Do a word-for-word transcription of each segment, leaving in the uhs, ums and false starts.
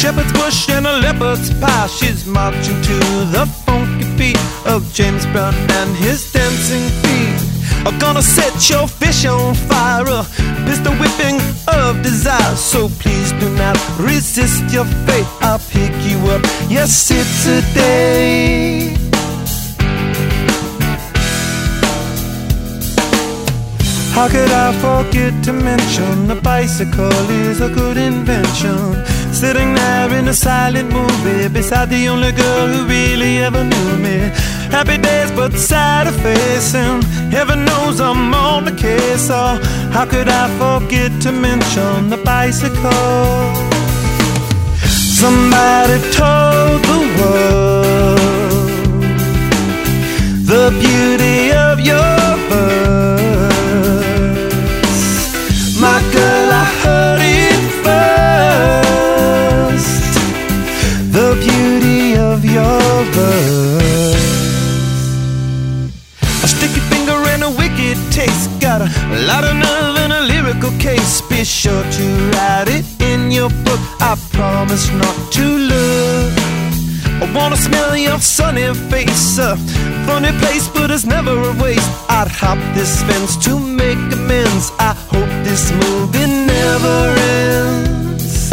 shepherd's bush and a leopard's pie. She's marching to the funky beat of James Brown and his dancing feet. I'm gonna set your fish on fire, a pistol whipping of desire. So please do not resist your fate. I'll pick you up, yes, it's a day. How could I forget to mention the bicycle is a good invention? Sitting there in a silent movie beside the only girl who really ever knew me. Happy days but sad of facing. Heaven knows I'm on the case. Oh, how could I forget to mention the bicycle? Somebody told the world the beauty of your verse. My girl, I heard it first. The beauty of your verse. A sticky finger and a wicked taste. Got a lot of nerve and a lyrical case. Be sure to write it in your book. I promise not to look. I wanna smell your sunny face. A funny place, but it's never a waste. I'd hop this fence to make amends. I hope this movie never ends.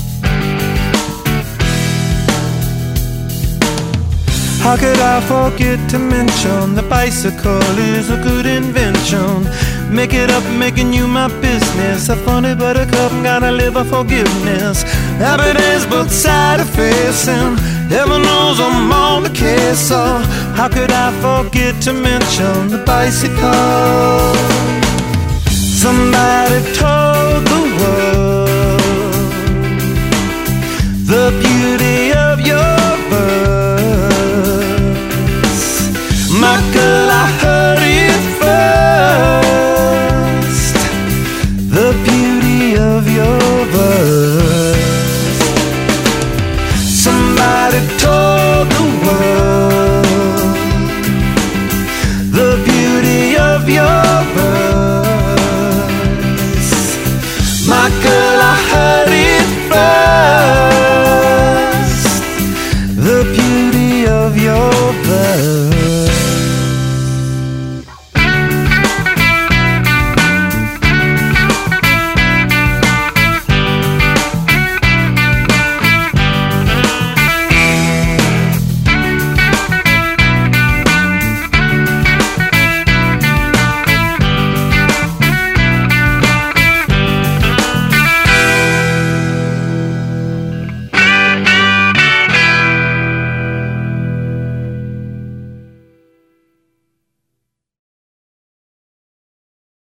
How could I forget to mention the bicycle is a good invention? Make it up, making you my business. A funny buttercup, gotta live a forgiveness. Happy days, but sad of facing. Heaven knows I'm on the case. So how could I forget to mention the bicycle? Somebody told the world the beauty of your